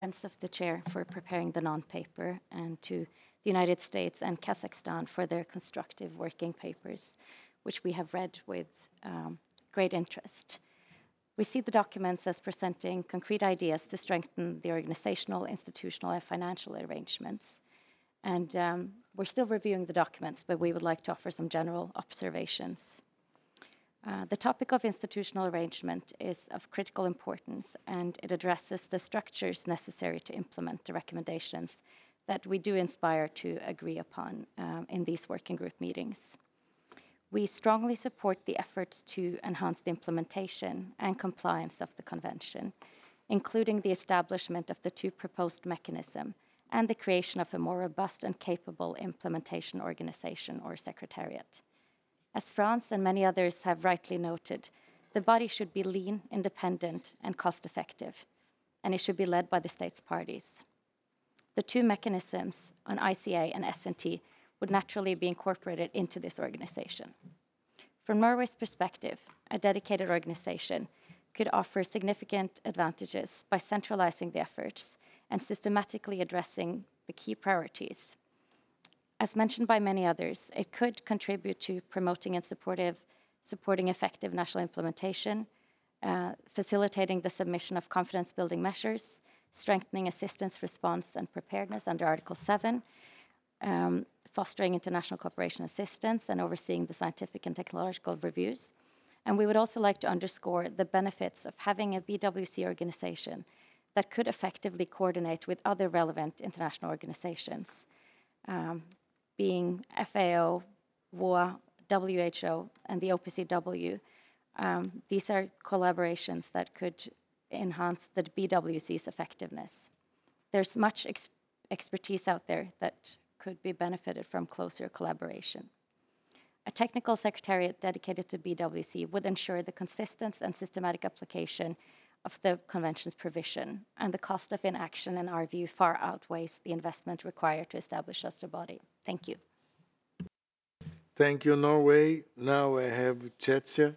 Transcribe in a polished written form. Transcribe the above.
of the chair for preparing the non-paper, and to the United States and Kazakhstan for their constructive working papers, which we have read with great interest. We see the documents as presenting concrete ideas to strengthen the organizational, institutional, and financial arrangements. And we're still reviewing the documents, but we would like to offer some general observations. The topic of institutional arrangement is of critical importance, and it addresses the structures necessary to implement the recommendations that we do inspire to agree upon in these working group meetings. We strongly support the efforts to enhance the implementation and compliance of the Convention, including the establishment of the two proposed mechanisms and the creation of a more robust and capable implementation organization or secretariat. As France and many others have rightly noted, the body should be lean, independent, and cost-effective, and it should be led by the states parties. The two mechanisms on ICA and S&T would naturally be incorporated into this organization. From Norway's perspective, a dedicated organization could offer significant advantages by centralizing the efforts and systematically addressing the key priorities. As mentioned by many others, it could contribute to promoting and supporting effective national implementation, facilitating the submission of confidence-building measures, strengthening assistance, response, and preparedness under Article 7, fostering international cooperation assistance, and overseeing the scientific and technological reviews. And we would also like to underscore the benefits of having a BWC organization that could effectively coordinate with other relevant international organizations, being FAO, WOA, WHO, and the OPCW. These are collaborations that could enhance the BWC's effectiveness. There's much expertise out there that could be benefited from closer collaboration. A technical secretariat dedicated to BWC would ensure the consistent and systematic application of the Convention's provision, and the cost of inaction, in our view, far outweighs the investment required to establish such a body. Thank you. Thank you, Norway. Now I have Czecha.